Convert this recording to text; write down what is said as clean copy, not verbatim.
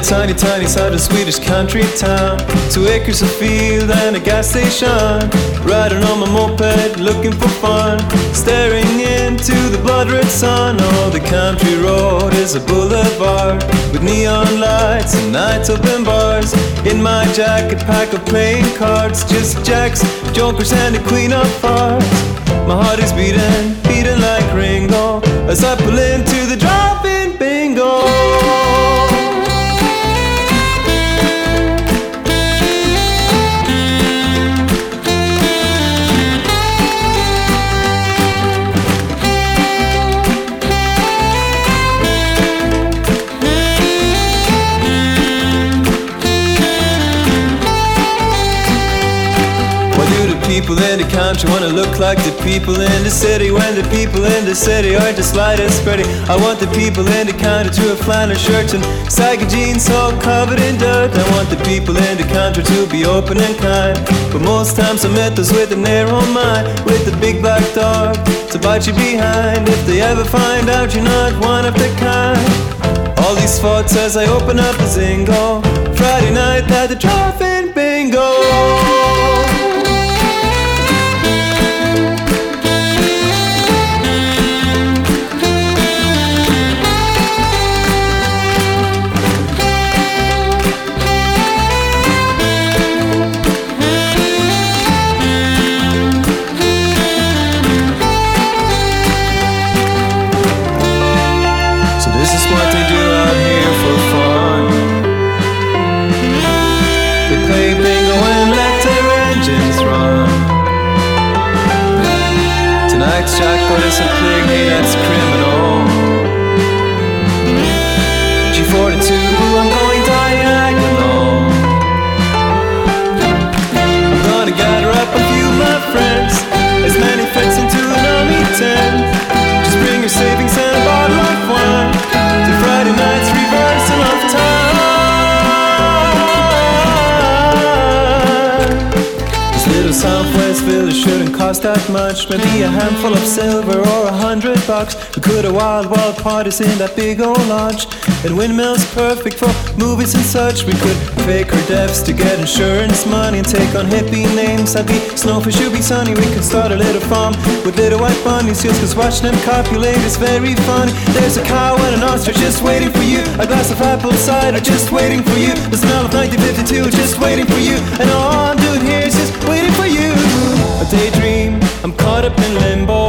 tiny, tiny southern Swedish country town. 2 acres of field and a gas station. Riding on my moped, looking for fun, staring into the blood-red sun. Oh, the country road is a boulevard with neon lights and night open bars. In my jacket pack of playing cards, just jacks, jokers and the queen of hearts. My heart is beating, beating like Ringo as I pull into the drop-in bingo. People in the country wanna look like the people in the city, when the people in the city aren't the slightest pretty. I want the people in the country to have flannel shirts and saggy jeans all covered in dirt. I want the people in the country to be open and kind, but most times I met those with a narrow mind, with the big black dog to bite you behind if they ever find out you're not one of the kind. All these thoughts as I open up a Zingo, Friday night at the drop-in bingo. This is what they do out here for fun. They play bingo and let their engines run. Tonight's jackpot is a thing, hey, that's criminal. G42, I'm going diagonal. I'm gonna gather up a few of my friends, as many fits into an army tent. Just bring your savings and a bottle of wine. Friday night's reversal of time. This little Southwest village shouldn't cost that much. Maybe a handful of silver or $100. We could have wild parties in that big old lodge, and windmills perfect for movies and such. We could fake our deaths to get insurance money and take on hippie names. I'd be Snowfish, you'd be Sunny. We could start a little farm with little white bunnies, just cause watching them copulate is very funny. There's a cow and an ostrich just waiting for you, a glass of apple cider just waiting for you, the smell of 1952 just waiting for you, and all I'm doing here is just waiting for you. A daydream, I'm caught up in limbo.